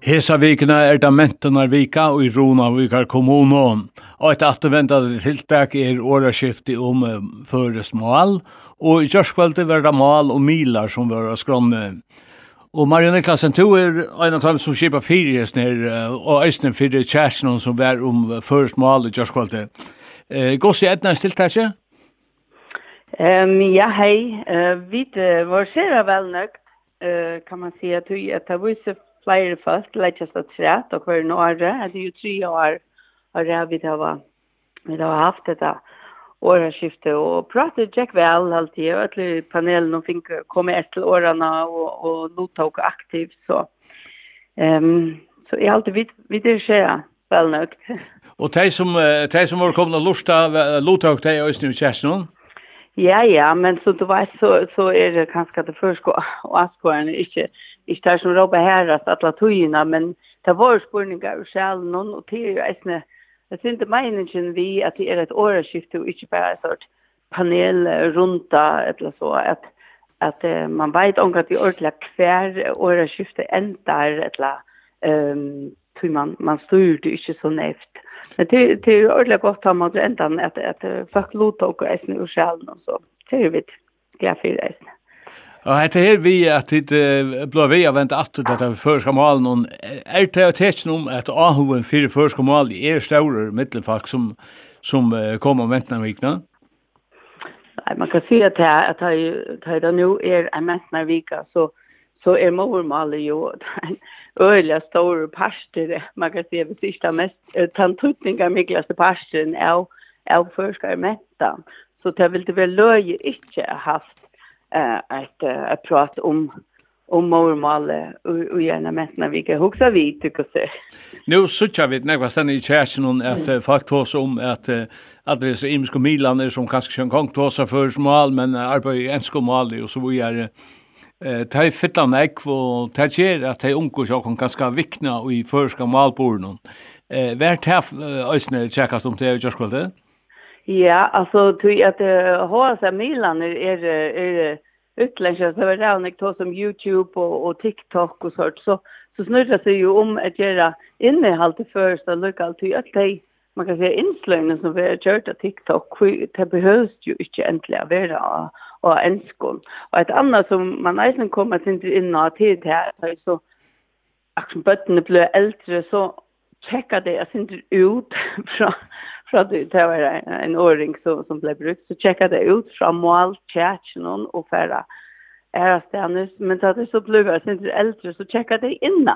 Hesa vikna det mentanarvika og I Runavíkar kommunu. Og et attervendade tiltak åraskifte om føresmål, og I kjørskvalget var det mål og milar som var skrånne. Og Marianne Klassen, du en av dem som skipper fyrjes ned, og eisne fyrir kjærsen som var føresmål I kjørskvalget. Gås I etnars tiltaket? Ja, hei. Vi var sera velnøgt, kan man si, at det viser flere folk läggas att trätt och hver några det ju 3 år har vi har haft detta årsskifte och pratat Jack väl alltid och att panelen och fick komma ett årarna och låta och aktivt så I alltid vi det sker väl nog. Och de som var komna lusta låta och de ösnu chasnon. Ja, men så det var så det kanske det först och askvarna inte där som råba herrast alla tujina, men det var spurningar och själv någon och till äsne. Det är inte meningen vi att det ett årsskifte och inte bara ett sort panel runta eller så att man vet om att det ordentligt kvar årsskifte ändar eller man styr det inte så näft. Men det är ordentligt gott att man ändan att folk låta och äsne och själv och så. Det är vi glad för äsne. Og det vi at det blev vi avvent at det første mål noen det å tenke om at Ahoven for første mål større middelfolk som kom og ventene vikna? Nei, man kan si at det nå en ventene vika, så mormålet jo en øyelig stor parster, man kan si at hvis ikke mest tantutninger mikkelste parsteren av første ventene, så det ville det vel løye ikke haft ett prat om mormålet och gärna mättna vilka huxa vi tycker så. Nu så vi när stanna I kärsen att faktiskt om att adress imsko Milan som kanske kan gång tosa för mål men arbetar ensko mål och så vidare. Ta fittan ek och ta ger att ta unko så kan ganska vikna och I förska målborden. Vart här ösnä checkas om det just kvar. Ja, alltså tror att HSA Milan utländska så var det också som YouTube och TikTok och så snurrar sig ju om att göra innehåll till första lokalt till att man kan säga inslögnen som vi har gjort av TikTok det behövs ju inte äntligen vara och enskon. Och ett annat som man nästan kommer inte in och tid här så action button blir äldre så checka det inte ut från det var en åring som blev brukt så checka det ut från mål chatten och färra stannes men så det så blev det inte äldre så checka det in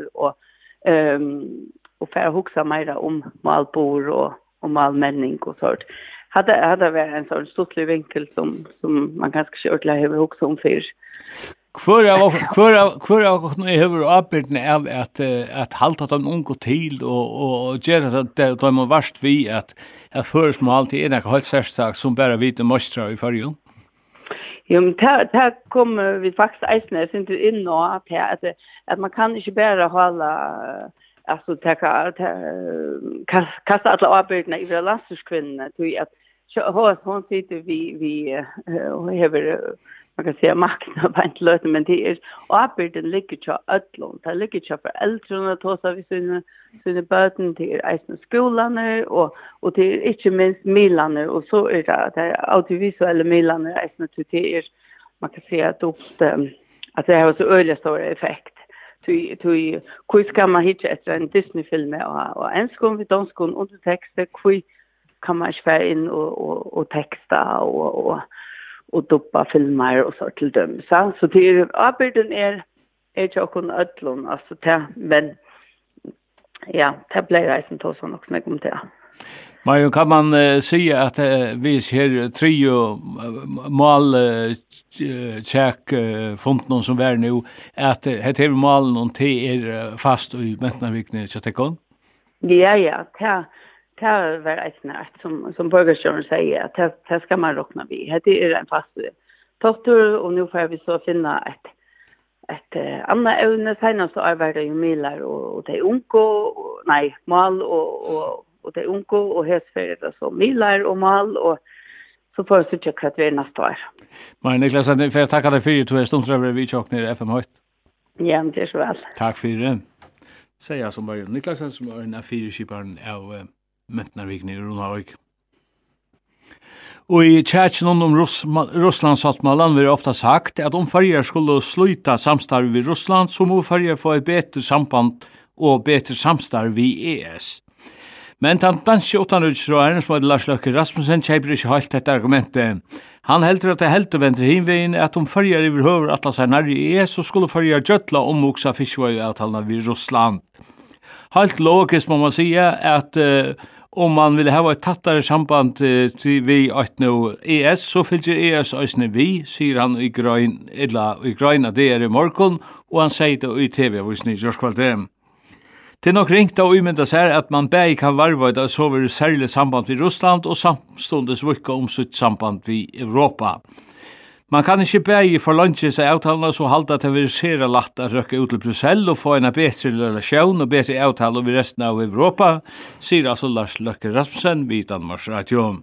och färra huxa mer om målbor och målmänning och sånt hade varit en sån stortlig vinkel som man kanske skulle ha huxa om för Kvar av nu har uppbildning av att halta dem unga till och göra det de har varit vi att försmål till en helt särskilt som bara vita mostra I förrjun. Jo, men här kommer vi faktiskt ägna inte in och att man kan inte bara hålla alltså kasta alla uppbildningar I landskvinnorna till att hon sitter vi har man kan säga makten på inte löten men det uppbyrden ligger till ödlån. Det ligger till föräldrarna att ta sig sina böten till eisen skolan och till inte minst milaner och så det audiovisuella milaner eisen till man kan säga att det har så öliga stor effekt. Hur ska man hitta efter en Disney-film och en skon vid de skon undertexter hur kan man spela in och texta och doppa filmer och så till dem. Så det arbeten jag kan ödlon alltså men ja, det blir reisen till sån också med om det. Mario kan man säga att vi ser trio mål check font någon som är nu att det är mål någon fast I Mentnavikne så det kan. Ja, det var ett snart som Borgerstjärn säger att det ska man räkna vid. Det är en fast tortur och nu får vi så finna ett annat ämne senast så arbetar ju milar och det unko mal och det unko och hästfärd så milar och mal och så får vi se att vi nästa år. Men Niklas, jag får tacka dig för att du är stundtrövare vid Tjockner FM Höjt. Ja, det är så väl. Tack för det. säga som var Niklasen som är en A4-skiparen av Mentnarviken i Ronavik. Og i tjatjen om Russlandsavtalen vil ofta sagt at om Førjar skulle sluta samstarv vid Russland, så må Førjar få et bedre samband og bedre samstarv vid ES. Men den danske utenriksråderen som hadde Lars Løkke Rasmussen kjøper ikke helt dette argumentet. Han heldur at det helt venter hinveien at om Førjar i behøver at la seg nær i ES, så skulle Førjar gjøtla omvoksa fiskevøyavtalene vid Russland. Helt logisk må man si at om man vill ha ett tattare samband till vi att nu ES så fylger ES ösne vi, säger han i gröna det är i morgon och han säger det i TV hos ni Jörskvalde. Det är nog ringt och umynda sig att man bäg kan varva det så över särskilt samband vid Russland och samståndes vicka om sitt samband vid Europa. Man kan ikke bæge for lunches seg avtalene så halda at det vil skjere latt at røkke ut til Brussel og få en bedre relasjon og bedre avtale ved resten av Europa, sier altså Lars Løkke Rasmussen vid Danmarks Radio.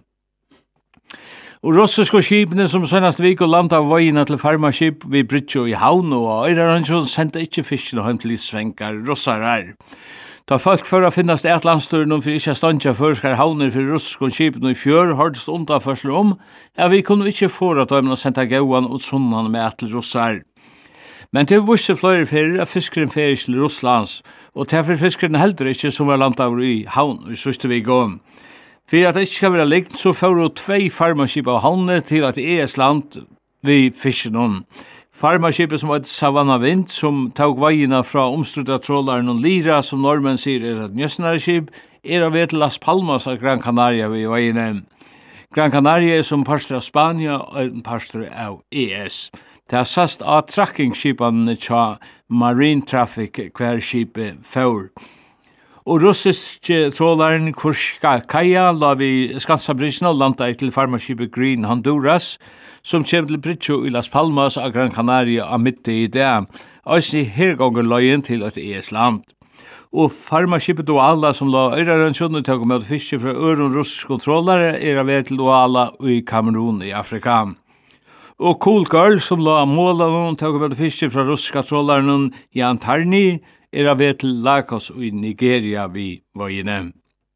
Og russiske skipene som senast vik og landa av vøyene til farmaskip vid Bridge i Havn og Øyrerandsjon sendte ikke fisken og høntelig svenker russere. Da folk for å finnes et landsturen for ikke ståndja førskar havner for russiske skipen i fjør, hørtes undanførsler om, at vi kunne ikke få at de sendte gauan og sunnan med til russar. Men til visse flere ferier at fiskeren ferie til Russlands, og derfor fiskeren heldur ikke som var landet av i havn i søste vi gå. For at det ikke skal være likt, så får 2 farmaskip av havne til at ES-land vi fiskeren. Farmaskipet som var et Savannah Vind, som tog veiene fra omstrudda trålaren og Lira, som normen sier et njøsnareskip, av ved til Las Palmas av Gran Canaria ved veiene. Gran Canaria som parster av Spania og en parster av ES. Det har sast av trackingskipene til Marine Traffic hver skipet for. Og russiske trålaren Kurskaya la vi Skansa-bridgen og landa til farmaskipet Green Honduras, som kommer til Bridge i Las Palmas av Gran Canaria av midte i det, også i herganger løyen til et ES-land. Og farmaskipet Douala som la Øyrerandsjonen til å møte fiske fra øren russiske kontrollere av ved til Douala i Kamerun i Afrika. Og Cool Girl som la målene til å møte fiske fra russiske kontrollere i Antarni av ved til Lagos i Nigeria vid vøyene.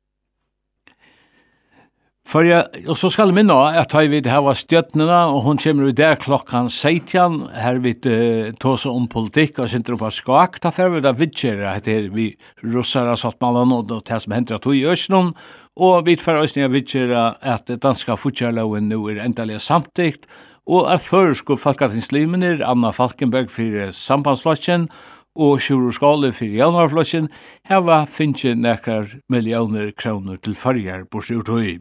Og så skal jeg minne at jeg vil ha støttene, og hun kommer i der klokken 16, her vil tåse om politikk og sitter på skak, da får vi da vidtjere at vi russere har satt malen og det som henter at vi i Østland, og vi får også vidtjere at danska fortjærloven nå endelig samtidigt, og at først folketingslimer, Anna Falkenberg for sambandsflotjen, og Sjuro Skåle for januarflotjen, her var finnes nekker millioner kroner til Førjar på Sjurtøy.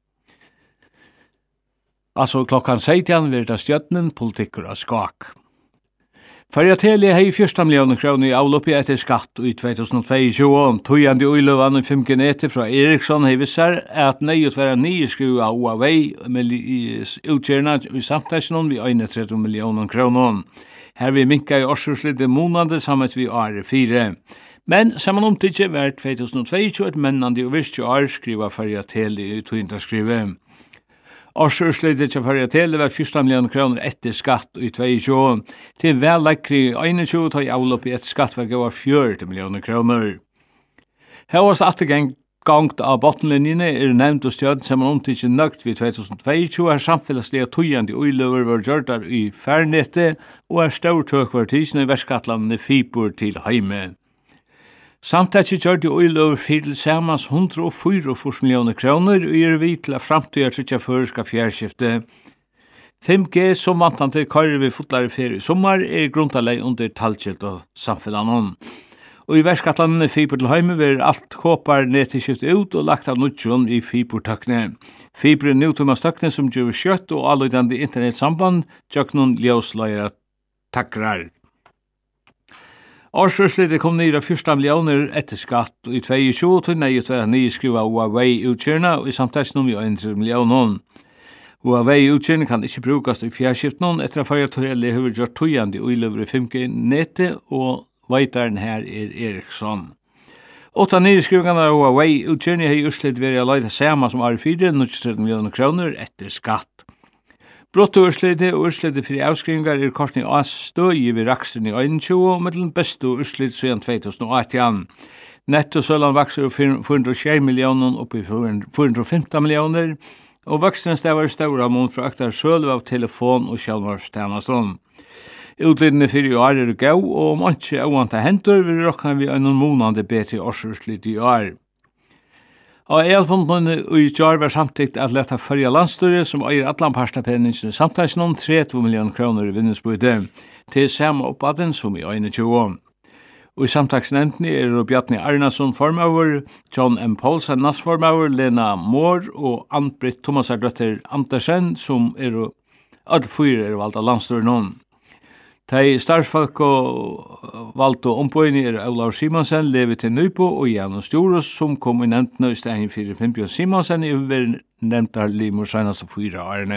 Altså klokkan 16 vil det stjøttenen politikker av skak. Førja Tele har 14 millioner kroner i avloppi etter skatt i 2022. Tøyande uiløvan i 5G nettet fra Eriksson har visser at nøyut være nye skru av Huawei med utgjørende i samtidsen vi 31 millioner kroner. Her vi minka i årsutslittet måneder sammen vi AR4. Men saman omtidje var 2022 et mennande og virke år skriva Førja Tele i tøyndarskrivet. Årsutslittet til Førja Tele var 14 millioner kroner etter skatt i 2022. Til vellekkri 21 tar i avlopp i etter skatt var gav 40 millioner kroner. Her var gangt av bottenlinjene nevnt og stjødd som man omtidje nøgt vid 2022 samfellaslige tøyende uiløver var gjørdar i færnettet og størtøk var tidsene i verskatlandene Fibor til heime. Samtidig gjør de uiløver til samans 144 millioner kroner og vi til at framtida tryggja føreska fjærskifte. 5G som vantante kører vi fotlare ferie i sommar grunntalleg under talkjelt og samfellanon. Og i verskatlandene Fibor til heime vil alt håpar nettiskifte ut og lagt av nutsjon i Fibor-tøkne. Fibor nøytumastøkne som gjør kjøtt og alløydande internetsamband gjør noen ljøsløyere takrar. Årsutslittet kom ned av 14 millioner etter skatt i 2022 til nøyet være nyskriva Huawei utkjørende og i samtidig vi 1 millioner. Huawei utkjørende kan ikke brukast i fjærskiften etter at Førja Tele har gjort tøyende uiløver i 5G-nettet og veitaren her Eriksson. 8 nyskrivingar av Huawei utkjørende har utslitt vært å leide samme som R4, 93 millioner kroner etter skatt. Bruttourslittet og urslittet for avskrivingar korsning av støy ved raksen i 21 og mellom beste urslitt siden 2018. Nettosølan vokser 406 millioner opp i 415 millioner, og voksen stavar stora mån fra økta sjølv av telefon og sjálvmordstjenestånd. Utlidene for i år gau, og om ikke avvanta hentur, vil råkna vi en månande bedre årsurslitt i år. Og elfondene i jar var samtidig at leta førja landstyre som eier atlanparstapenningen samtidig noen 30 millioner kroner i vinningsbøyde til samme oppaden som i 21. Og i samtagsnevntene Bjarni Arnason formauer, John M. Paulsen nassformauer, Lena Moore og Ann-Britt Thomasardøtter Andersen som alle fyra valgt av landstyre noen. De starfsfolk og valgte ombøyene Olav Simonsen, Levi til Nypo og Janus Joros som kom i nevntene i stedet for Fimpjørn Simonsen i nevnte Limor senest 4 årene.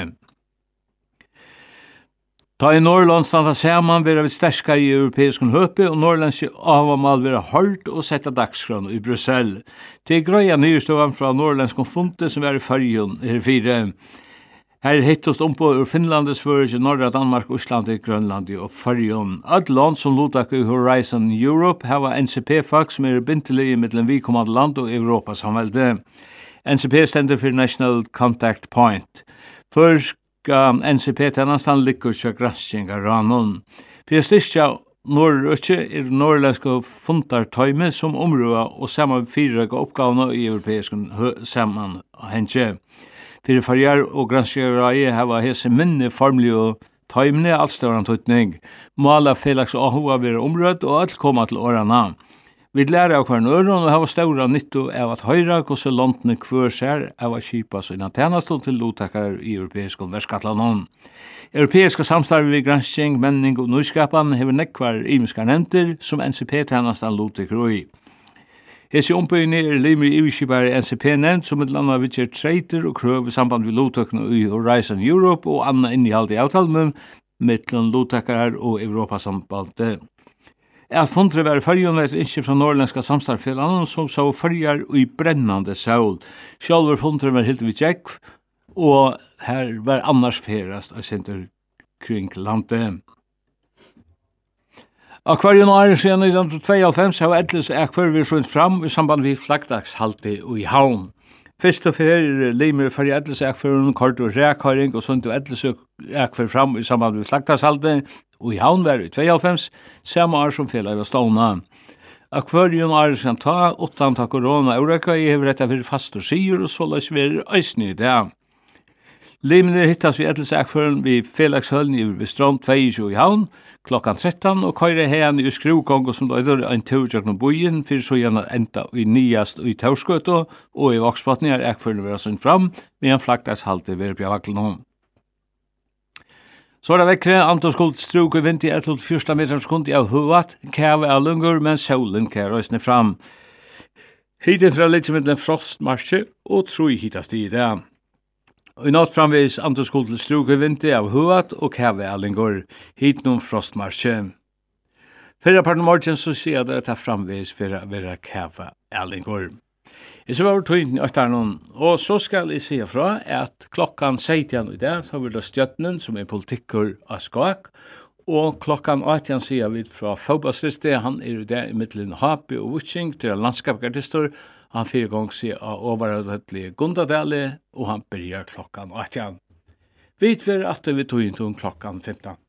Da i Norrland standa saman vera vi sterskare i europeisk høpe og norrlandske avamal vera hørt og setta dagskron i Brussel. Til grøya nyeståan fra norrlandsk funte som er i Fyrjun her 4. Her hittost på ur Finland, Sverige, Norra Danmark, Island, Grønland og Fyrjun. Alle land som lotak i Horizon Europe hava NCP-fag som bintelig i mittelen vidkommande land og Europa samvelde. NCP stender for National Contact Point. NCP-tjenestan likur seg granskingar ranon. For styrkja Norrøkje norrlandske funtartøyme som områda og saman fyrrega oppgavene i europeisk saman hensje. Fyrir farjar og granskjørai hava hese minne formlig og tøymne allstøran tøytning. Måla felags ahua vera omrød og alt koma til årana. Vi lærer av hver øron og hava ståra nytto av at høyra hvordan landene kvør ser av at kipa sina tjenestånd til lotakar i europeisk verskatlanon. Europeiska samstarve ved gransking, menning og nyskapan hever nekvar imiskar nevnter som NCP-tjenestan lotakar i. Hesi ombøyni limir iverskipare NCP-nevnt som et landa vitjer treiter og krøv i samband med lotakene i Horizon Europe og anna innihald i avtalen mellom lotakar og Europasambandet. Fundre var Fyrjun var et innskip fra norrlandska samstarfjellan som så fyrjar i brennande sol. Sjálfur fundre var helt vid tjekk, og her var annars ferast av senter kring landet. Akvarion år siden 1992 har Edles akvarion fram i samband med flaggdagshalte i havn. Først og fyrir limer for Edles akvarion kort og reakharing og sånt og Edles akvarion fram i samband med flaggdagshalte og i havn var i 92, samme år som fjellet var stående. Akvarion år siden ta, 8 ta korona eureka, jeg har rettet for fast og sier og så løs vi eisne i det. Limene hittas vi Edles akvarion ved fjellagshallen i Strand 22 i havn, klokkan 13 og køyre hegn i skruvgång som døyder en turjøkna bojen fyrir så gjerne enda i nyast i Tauskøto og i Voksbotni akvarion vera sunn fram med en flaggdagshalte ved Bjavaklen. Så det vekkre, Anton Skuld struk i vind i 1,4 meter sekund av huvat, kæve av lungur, men solen kær røysne fram. Hiten fra litt som en frostmarsje og troi hitast i det. Og i natt framvis Anton Skuld struk i vind av huvat og kæve av lungur, hiten om frostmarsje. Fyrra parten morgen så sier jeg det framvis for å være kæve av lungur. Jeg så var tøyden i økternon, og så skal jeg si fra at klokkan 16 i dag, så vil det stjøttenen som politikker av skak, og klokkan 18 sier vi fra Faubasliste, han i dag i middelen Hapi og Vutsing til landskapsgardister, han 4 ganger sier av overhøydelige Gundadale, og han begynner klokkan 18. Vi vet at vi tøyden klokkan 15.